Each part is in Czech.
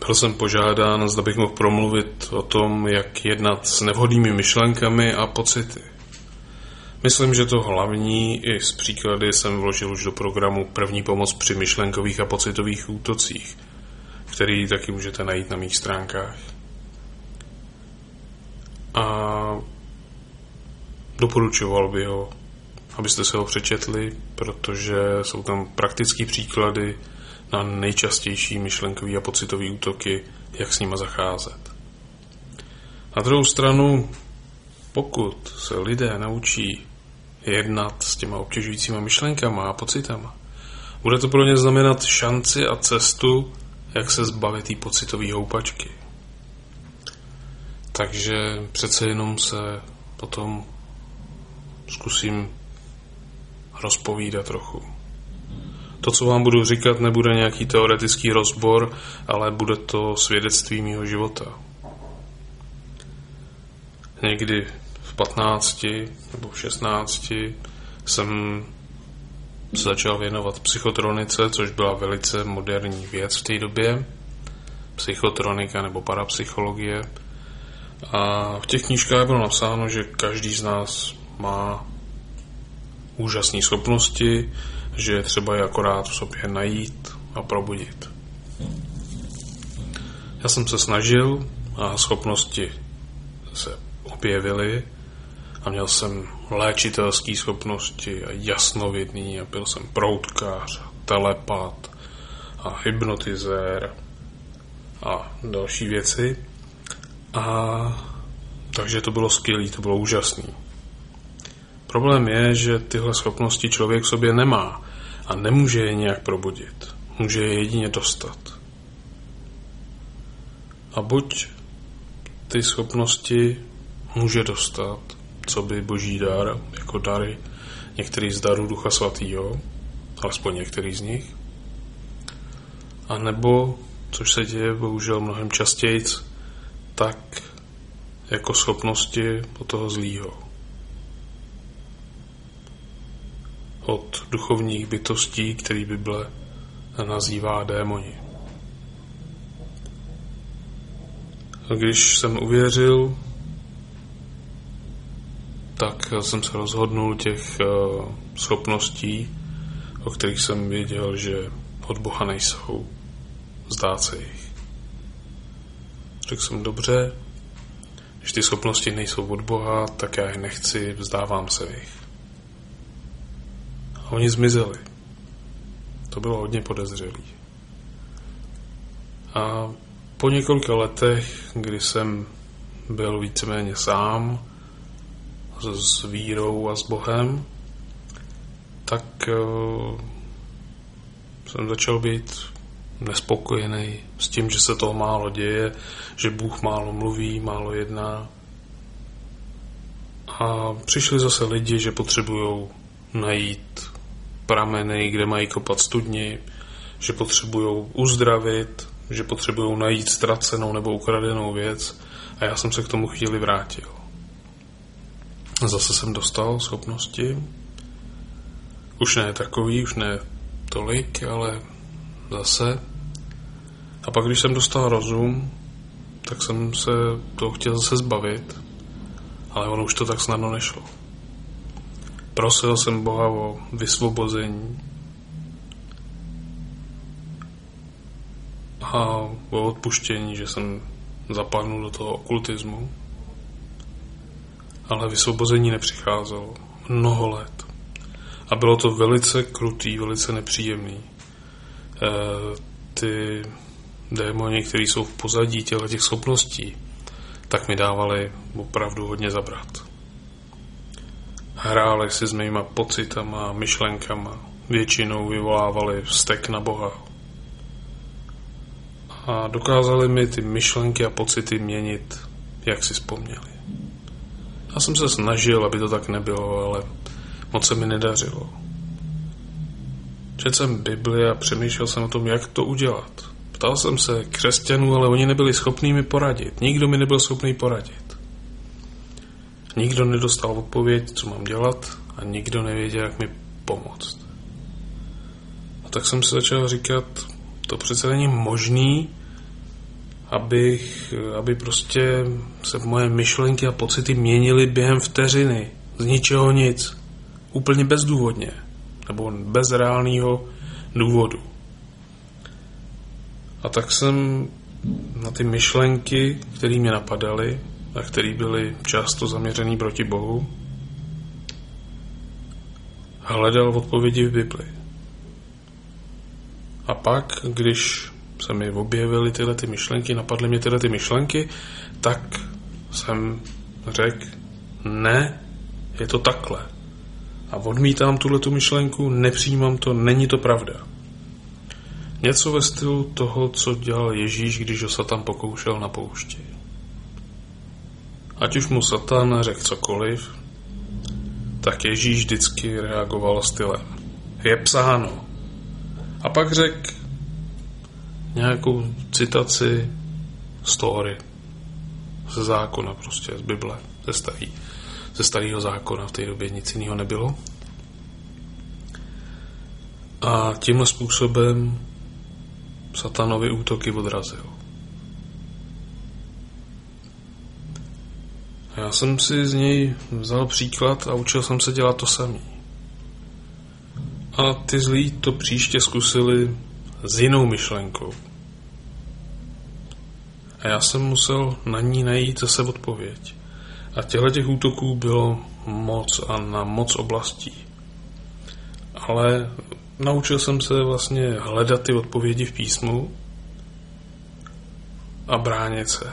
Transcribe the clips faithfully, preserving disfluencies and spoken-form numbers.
Byl jsem požádán, zda bych mohl promluvit o tom, jak jednat s nevhodnými myšlenkami a pocity. Myslím, že to hlavní i z příklady jsem vložil už do programu První pomoc při myšlenkových a pocitových útocích, který taky můžete najít na mých stránkách. A doporučoval bych ho, abyste se ho přečetli, protože jsou tam praktické příklady na nejčastější myšlenkový a pocitový útoky, jak s nima zacházet. Na druhou stranu, pokud se lidé naučí jednat s těma obtěžujícíma myšlenkama a pocitama, bude to pro ně znamenat šanci a cestu, jak se zbavit té pocitové houpačky. Takže přece jenom se potom zkusím rozpovídat trochu. To, co vám budu říkat, nebude nějaký teoretický rozbor, ale bude to svědectví mýho života. Někdy v patnácti nebo v šestnácti jsem se začal věnovat psychotronice, což byla velice moderní věc v té době. Psychotronika nebo parapsychologie. A v těch knížkách bylo napsáno, že každý z nás má úžasné schopnosti, že je třeba je akorát v sobě najít a probudit. Já jsem se snažil a schopnosti se objevily a měl jsem léčitelské schopnosti a jasnovidný a byl jsem proutkář, telepat a hypnotizér a další věci. A takže to bylo skvělé, to bylo úžasné. Problém je, že tyhle schopnosti člověk v sobě nemá a nemůže je nějak probudit. Může je jedině dostat. A buď ty schopnosti může dostat, co by boží dar, jako dary, některý z darů Ducha Svatýho, alespoň některý z nich, a nebo, což se děje bohužel mnohem častěji, tak jako schopnosti od toho zlýho. Od duchovních bytostí, který Bible nazývá démoni. A když jsem uvěřil, tak jsem se rozhodnul těch schopností, o kterých jsem věděl, že od Boha nejsou, vzdát se jich. Řekl jsem, dobře, když ty schopnosti nejsou od Boha, tak já je nechci, vzdávám se jich. A oni zmizeli. To bylo hodně podezřelý. A po několika letech, kdy jsem byl víceméně sám, s vírou a s Bohem, tak uh, jsem začal být nespokojený s tím, že se toho málo děje, že Bůh málo mluví, málo jedná. A přišli zase lidi, že potřebují najít prameny, kde mají kopat studni, že potřebují uzdravit, že potřebují najít ztracenou nebo ukradenou věc, a já jsem se k tomu chvíli vrátil. Zase jsem dostal schopnosti, už ne takový, už ne tolik, ale zase. A pak, když jsem dostal rozum, tak jsem se toho chtěl zase zbavit, ale ono už to tak snadno nešlo. Prosil jsem Boha o vysvobození a o odpuštění, že jsem zapadnul do toho okultismu, ale vysvobození nepřicházelo mnoho let. A bylo to velice krutý, velice nepříjemný. E, ty démoni, kteří jsou v pozadí těchto těch schopností, tak mi dávali opravdu hodně zabrat. Hráli si s mýma pocitama, myšlenkama, většinou vyvolávali vztek na Boha. A dokázali mi ty myšlenky a pocity měnit, jak si vzpomněli. Já jsem se snažil, aby to tak nebylo, ale moc se mi nedařilo. Četl jsem Bibli a přemýšlel jsem o tom, jak to udělat. Ptal jsem se křesťanů, ale oni nebyli schopní mi poradit. Nikdo mi nebyl schopný poradit. Nikdo nedostal odpověď, co mám dělat, a nikdo nevěděl, jak mi pomoct. A tak jsem si začal říkat, to přece není možný, abych, aby prostě se moje myšlenky a pocity měnily během vteřiny, z ničeho nic, úplně bezdůvodně, nebo bez reálného důvodu. A tak jsem na ty myšlenky, které mě napadaly a které byly často zaměřené proti Bohu, hledal odpovědi v Bibli. A pak, když se mi objevily tyhle ty myšlenky, napadly mě tyhle ty myšlenky, tak jsem řekl, ne, je to takhle. A odmítám tuhletu myšlenku, nepřijímám to, není to pravda. Něco ve stylu toho, co dělal Ježíš, když ho Satan pokoušel na poušti. Ať už mu Satan řekl cokoliv, tak Ježíš vždycky reagoval stylem. Je psáno. A pak řekl nějakou citaci z Tóry, ze zákona prostě, z Bible, ze, starý, ze starého zákona, v té době nic jiného nebylo. A tímhle způsobem Satanovy útoky odrazil. A já jsem si z něj vzal příklad a učil jsem se dělat to samý. A ty zlí to příště zkusili s jinou myšlenkou. A já jsem musel na ní najít zase odpověď. A těchto těch útoků bylo moc a na moc oblastí. Ale naučil jsem se vlastně hledat ty odpovědi v písmu a bránit se.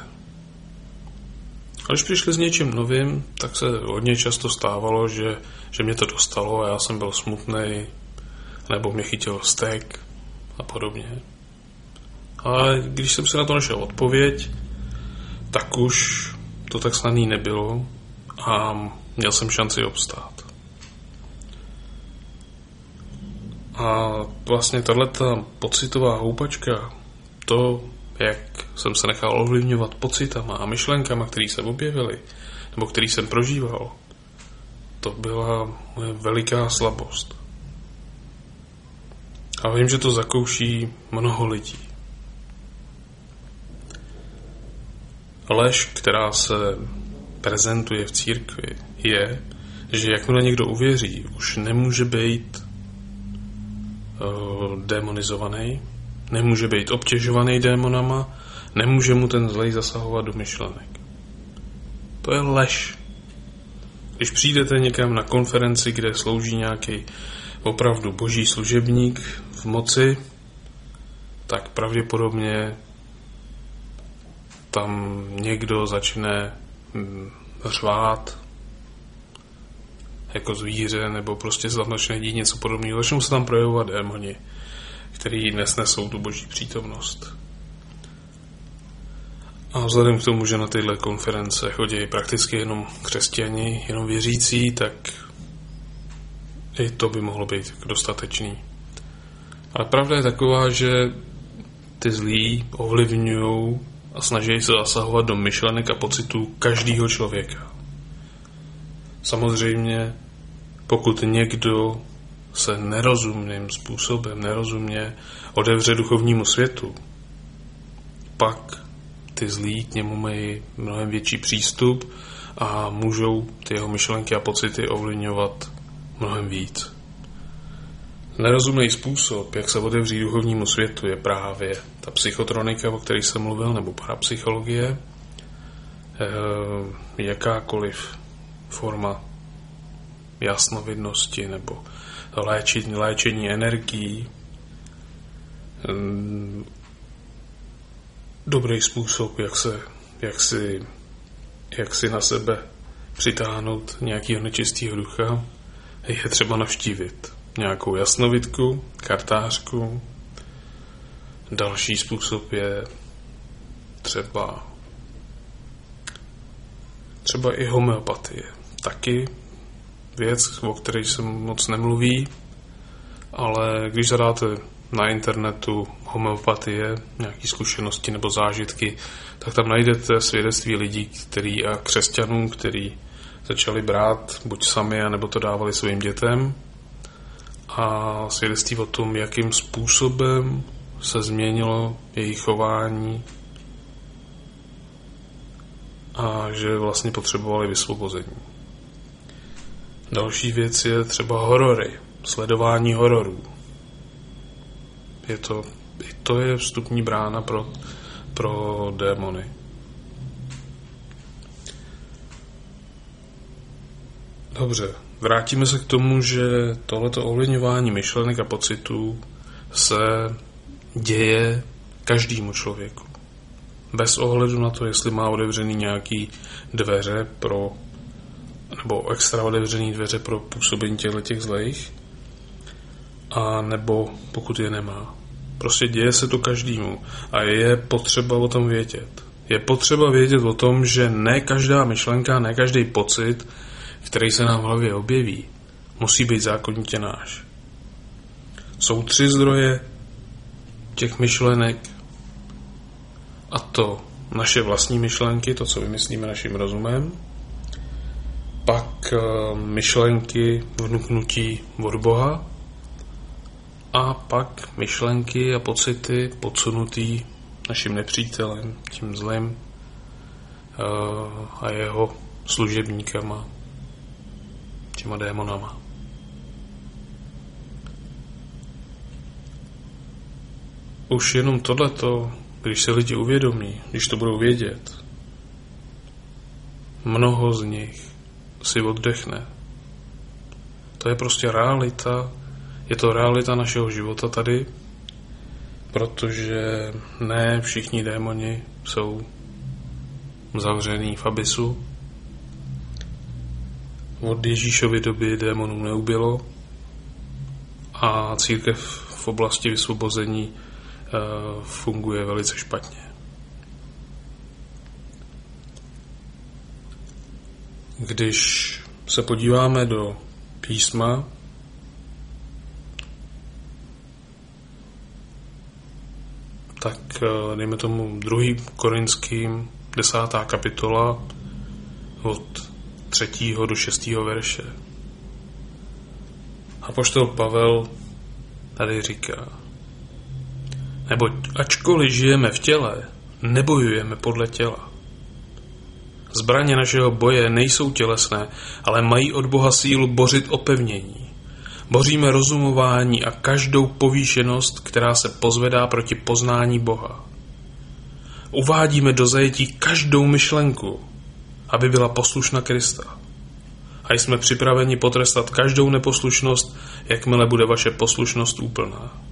A když přišli s něčím novým, tak se hodně často stávalo, že, že mě to dostalo a já jsem byl smutnej, nebo mě chytil vztek a podobně. Ale když jsem si na to našel odpověď, tak už to tak snadný nebylo a měl jsem šanci obstát. A vlastně tahleta pocitová houpačka, to, jak jsem se nechal ovlivňovat pocitama a myšlenkama, které se objevily, nebo který jsem prožíval, to byla moje veliká slabost. A vím, že to zakouší mnoho lidí. Lež, která se prezentuje v církvi, je, že jakmile někdo uvěří, už nemůže být uh, demonizovaný, nemůže být obtěžovaný démonama, nemůže mu ten zlej zasahovat do myšlenek. To je lež. Když přijdete někam na konferenci, kde slouží nějaký opravdu boží služebník v moci, tak pravděpodobně tam někdo začne řvát jako zvíře, nebo prostě se tam začne dít něco podobného. Začnou se tam projevovat démoni, který nesnesou tu boží přítomnost. A vzhledem k tomu, že na tyhle konference chodí prakticky jenom křesťani, jenom věřící, tak i to by mohlo být dostatečný. Ale pravda je taková, že ty zlí ovlivňují a snaží se zasahovat do myšlenek a pocitů každého člověka. Samozřejmě, pokud někdo se nerozumným způsobem, nerozumně otevře duchovnímu světu, pak ty zlí k němu mají mnohem větší přístup a můžou ty jeho myšlenky a pocity ovlivňovat mnohem víc. Nerozumný způsob, jak se otevří duchovnímu světu, je právě ta psychotronika, o které jsem mluvil, nebo parapsychologie, jakákoliv forma jasnovidnosti nebo léčení, léčení energií, dobrý způsob, jak, se, jak, si, jak si na sebe přitáhnout nějakého nečistého ducha, je třeba navštívit nějakou jasnovidku, kartářku. Další způsob je třeba třeba i homeopatie. Taky věc, o které se moc nemluví, ale když zadáte na internetu homeopatie, nějaké zkušenosti nebo zážitky, tak tam najdete svědectví lidí, který a křesťanů, který začali brát buď sami, nebo to dávali svým dětem, a svědectví o tom, jakým způsobem se změnilo jejich chování a že vlastně potřebovali vysvobození. Další věc je třeba horory, sledování hororů. Je to, i to je vstupní brána pro, pro démony. Dobře, vrátíme se k tomu, že tohleto ovlivňování myšlenek a pocitů se děje každému člověku. Bez ohledu na to, jestli má otevřený nějaký dveře pro, nebo extra otevřený dveře pro působení těch zlejch, a nebo pokud je nemá. Prostě děje se to každému a je potřeba o tom vědět. Je potřeba vědět o tom, že ne každá myšlenka, ne každý pocit, který se nám v hlavě objeví, musí být zákonitě náš. Jsou tři zdroje těch myšlenek, a to naše vlastní myšlenky, to, co vymyslíme naším rozumem, pak myšlenky vnuknutí od Boha a pak myšlenky a pocity podsunutý naším nepřítelem, tím zlým a jeho služebníkama, těma démonama. Už jenom tohleto, když se lidi uvědomí, když to budou vědět, mnoho z nich si oddechne. To je prostě realita, je to realita našeho života tady, protože ne všichni démoni jsou zavřený v abysu. Od Ježíšovy doby démonů neubylo a církev v oblasti vysvobození uh, funguje velice špatně. Když se podíváme do písma, tak dejme tomu druhý Korinským desátá kapitola od třetího do šestého verše. Apoštol Pavel tady říká: neboť ačkoliv žijeme v těle, nebojujeme podle těla. Zbraně našeho boje nejsou tělesné, ale mají od Boha sílu bořit opevnění. Boříme rozumování a každou povýšenost, která se pozvedá proti poznání Boha. Uvádíme do zajetí každou myšlenku, aby byla poslušna Krista. A jsme připraveni potrestat každou neposlušnost, jakmile bude vaše poslušnost úplná.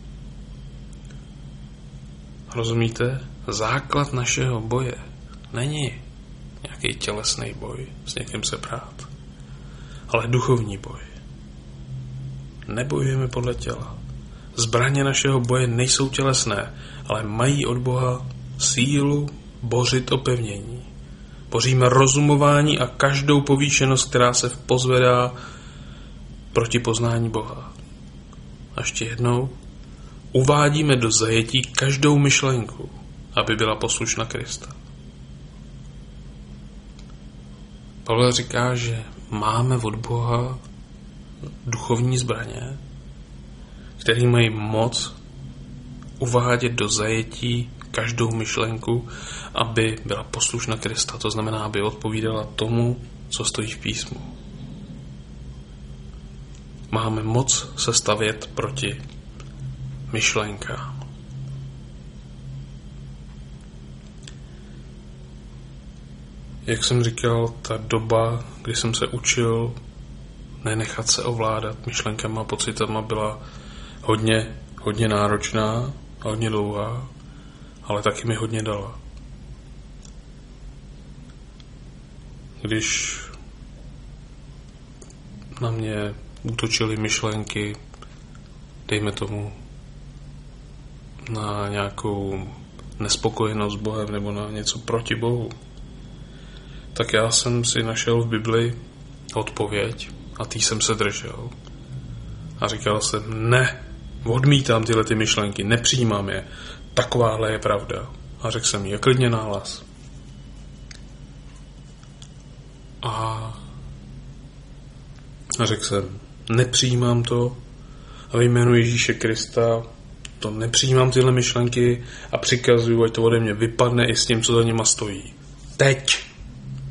Rozumíte? Základ našeho boje není nějaký tělesný boj s někým se prát, ale duchovní boj. Nebojujeme podle těla. Zbraně našeho boje nejsou tělesné, ale mají od Boha sílu bořit opevnění. Boříme rozumování a každou povýšenost, která se pozvedá proti poznání Boha. A ještě jednou, uvádíme do zajetí každou myšlenku, aby byla poslušna Krista. Pavel říká, že máme od Boha duchovní zbraně, které mají moc uvádět do zajetí každou myšlenku, aby byla poslušna Krista. To znamená, aby odpovídala tomu, co stojí v písmu. Máme moc se stavět proti myšlenkám. Jak jsem říkal, ta doba, kdy jsem se učil nenechat se ovládat myšlenkama a pocitama, byla hodně, hodně náročná a hodně dlouhá, ale taky mi hodně dala. Když na mě útočily myšlenky, dejme tomu, na nějakou nespokojenost s Bohem nebo na něco proti Bohu, tak já jsem si našel v Bibli odpověď a tý jsem se držel. A říkal jsem, ne, odmítám tyhle ty myšlenky, nepřijímám je, takováhle je pravda. A řekl jsem jí, klidně nahlas. A řekl jsem, nepřijímám to a ve jménu Ježíše Krista to nepřijímám tyhle myšlenky a přikazuju, ať to ode mě vypadne i s tím, co za nima stojí. Teď.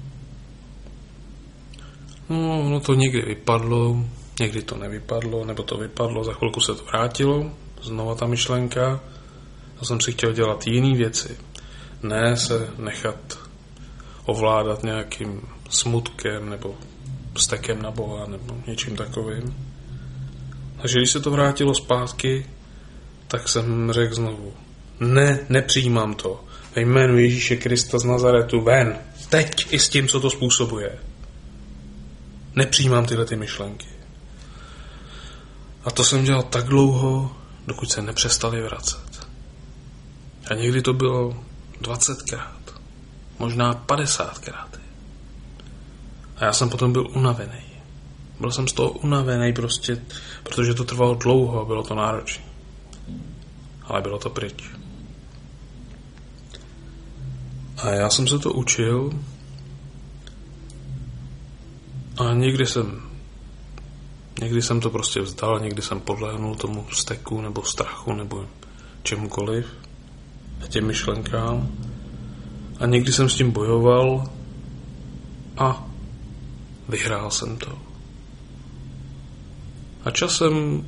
No, no to někdy vypadlo, někdy to nevypadlo, nebo to vypadlo, za chvilku se to vrátilo, znova ta myšlenka. Já jsem si chtěl dělat jiné věci, ne se nechat ovládat nějakým smutkem nebo vztekem na Boha nebo něčím takovým. Takže když se to vrátilo zpátky, tak jsem řekl znovu, ne, nepřijímám to. Ve jménu Ježíše Krista z Nazaretu, ven, teď i s tím, co to způsobuje. Nepřijímám tyhle ty myšlenky. A to jsem dělal tak dlouho, dokud se nepřestali vracet. A někdy to bylo dvacetkrát, možná padesátkrát. A já jsem potom byl unavený. Byl jsem z toho unavený prostě, protože to trvalo dlouho a bylo to náročné. Ale bylo to pryč. A já jsem se to učil a někdy jsem někdy jsem to prostě vzdal, někdy jsem podlehnul tomu vzteku nebo strachu nebo čemukoliv, těm myšlenkám a někdy jsem s tím bojoval a vyhrál jsem to. A časem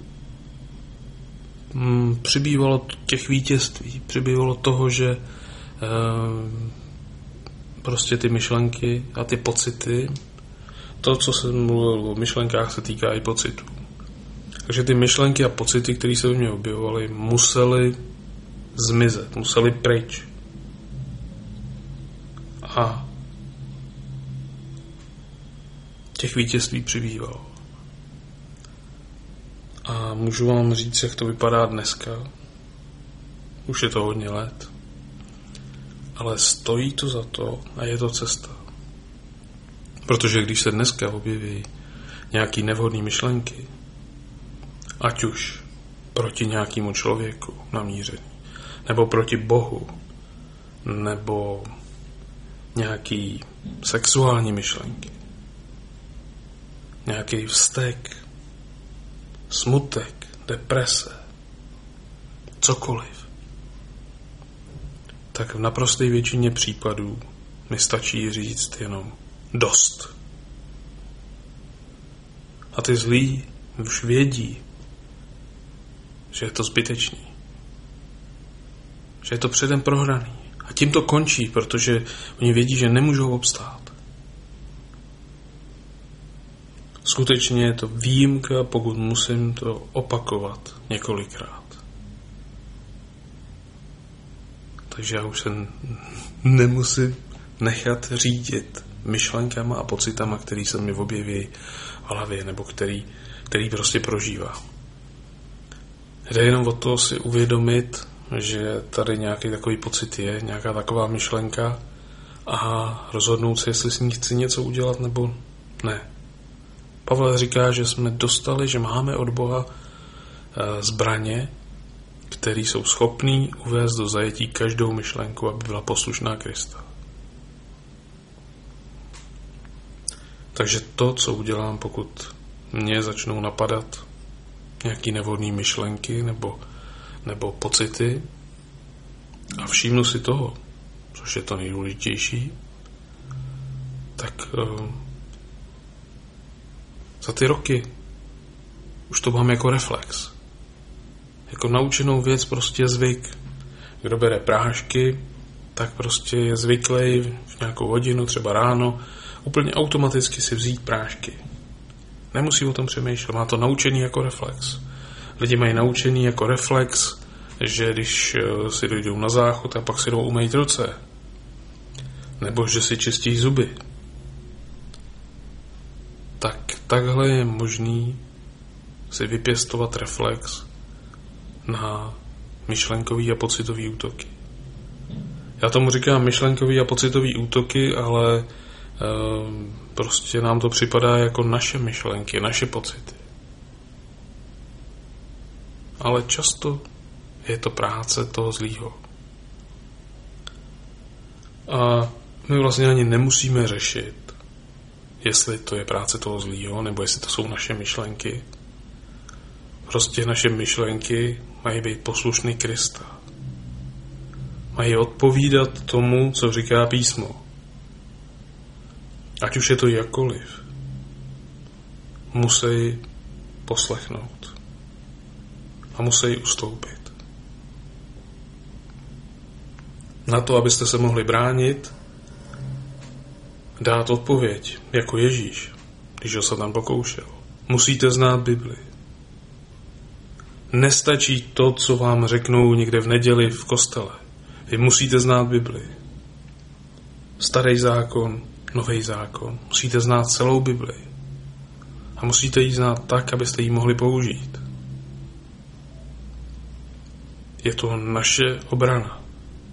mm, přibývalo těch vítězství, přibývalo toho, že e, prostě ty myšlenky a ty pocity, to, co jsem mluvil o myšlenkách, se týká i pocitů. Takže ty myšlenky a pocity, které se v mě objevovaly, musely zmizet, musely pryč. A těch vítězství přibývalo. A můžu vám říct, jak to vypadá dneska. Už je to hodně let. Ale stojí to za to a je to cesta. Protože když se dneska objeví nějaký nevhodný myšlenky, ať už proti nějakému člověku namíření, nebo proti Bohu, nebo nějaký sexuální myšlenky, nějaký vztek, smutek, deprese, cokoliv, tak v naprosté většině případů mi stačí říct jenom dost. A ty zlí už vědí, že je to zbytečný. Že je to předem prohraný. A tím to končí, protože oni vědí, že nemůžou obstát. Skutečně je to výjimka, pokud musím to opakovat několikrát. Takže já už se nemusím nechat řídit myšlenkama a pocitama, který se mi objeví v hlavě, nebo který, který prostě prožívá. Jde jenom o to si uvědomit, že tady nějaký takový pocit je, nějaká taková myšlenka a rozhodnout si, jestli s ní chci něco udělat, nebo ne. Pavel říká, že jsme dostali, že máme od Boha zbraně, které jsou schopný uvést do zajetí každou myšlenku, aby byla poslušná Krista. Takže to, co udělám, pokud mě začnou napadat nějaké nevhodné myšlenky nebo, nebo pocity a všimnu si toho, což je to nejdůležitější, tak uh, za ty roky už to mám jako reflex. Jako naučenou věc, prostě zvyk. Kdo bere prášky, tak prostě je zvyklý v nějakou hodinu, třeba ráno, úplně automaticky si vzít prášky. Nemusí o tom přemýšlet, má to naučený jako reflex. Lidi mají naučený jako reflex, že když si dojdou na záchod a pak si jdou umýt ruce. Nebo že si čistí zuby. Tak takhle je možný si vypěstovat reflex na myšlenkový a pocitový útoky. Já tomu říkám myšlenkový a pocitový útoky, ale e, prostě nám to připadá jako naše myšlenky, naše pocity. Ale často je to práce toho zlýho. A my vlastně ani nemusíme řešit, jestli to je práce toho zlýho, nebo jestli to jsou naše myšlenky. Prostě naše myšlenky mají být poslušný Krista. Mají odpovídat tomu, co říká písmo. Ať už je to jakkoliv. musí poslechnout a musí ustoupit. Na to, abyste se mohli bránit, dát odpověď, jako Ježíš, když ho Satan pokoušel. Musíte znát Bibli. Nestačí to, co vám řeknou někde v neděli v kostele. Vy musíte znát Bibli. Starý zákon, nový zákon. Musíte znát celou Bibli. A musíte ji znát tak, abyste ji mohli použít. Je to naše obrana.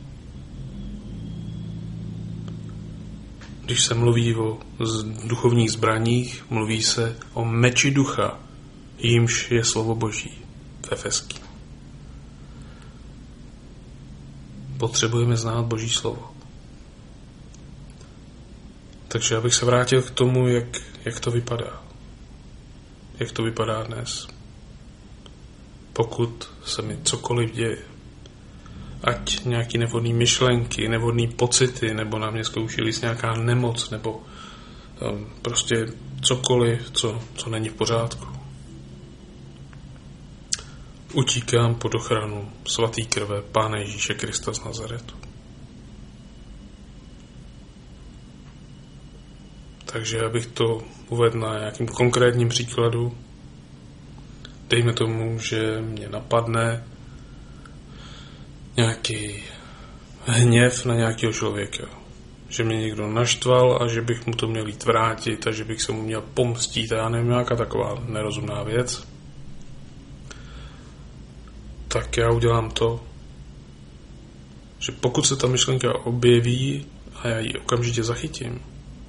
Když se mluví o duchovních zbraních, mluví se o meči ducha, jímž je slovo Boží v Efeským. Potřebujeme znát Boží slovo. Takže abych se vrátil k tomu, jak, jak to vypadá. Jak to vypadá dnes. Pokud se mi cokoliv děje, ať nějaký nevhodný myšlenky, nevhodný pocity, nebo na mě zkoušeli s nějaká nemoc, nebo um, prostě cokoliv, co, co není v pořádku. Utíkám pod ochranu svatý krve Pána Ježíše Krista z Nazaretu. Takže abych to uvedl na nějakým konkrétním příkladu, dejme tomu, že mě napadne nějaký hněv na nějakého člověka. Že mě někdo naštval a že bych mu to měl jít vrátit a že bych se mu měl pomstít a já nevím, nějaká taková nerozumná věc. Tak já udělám to, že pokud se ta myšlenka objeví a já ji okamžitě zachytím,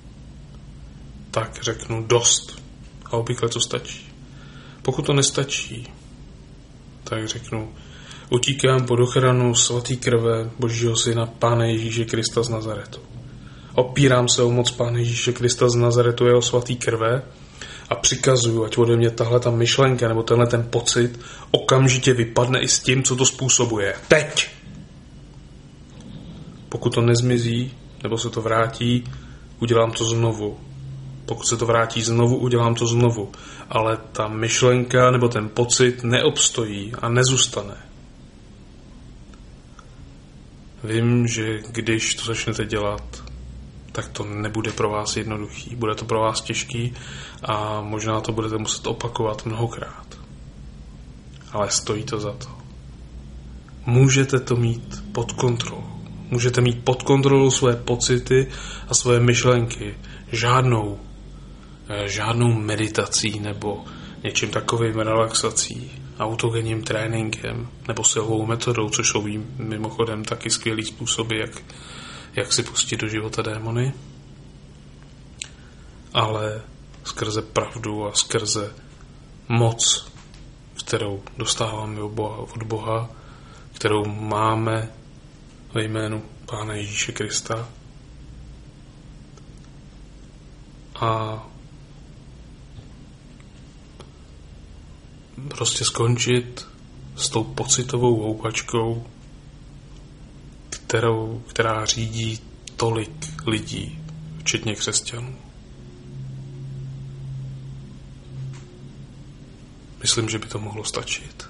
tak řeknu dost a obvykle to stačí. Pokud to nestačí, tak řeknu utíkám pod ochranu svatý krve Božího syna Pána Ježíše Krista z Nazaretu. Opírám se o moc Pána Ježíše Krista z Nazaretu, jeho svatý krve a přikazuju, ať ode mě tahle ta myšlenka nebo tenhle ten pocit okamžitě vypadne i s tím, co to způsobuje. Teď! Pokud to nezmizí nebo se to vrátí, udělám to znovu. Pokud se to vrátí znovu, udělám to znovu. Ale ta myšlenka nebo ten pocit neobstojí a nezůstane. Vím, že když to začnete dělat, tak to nebude pro vás jednoduchý. Bude to pro vás těžký a možná to budete muset opakovat mnohokrát. Ale stojí to za to. Můžete to mít pod kontrolou. Můžete mít pod kontrolou své pocity a své myšlenky. Žádnou, žádnou meditací nebo něčím takovým relaxací, autogenním tréninkem nebo silovou metodou, což jsou mimochodem taky skvělý způsoby, jak, jak si pustit do života démony. Ale skrze pravdu a skrze moc, kterou dostáváme od Boha, od Boha, kterou máme ve jménu Pána Ježíše Krista. A prostě skončit s tou pocitovou houpačkou, kterou, která řídí tolik lidí, včetně křesťanů. Myslím, že by to mohlo stačit.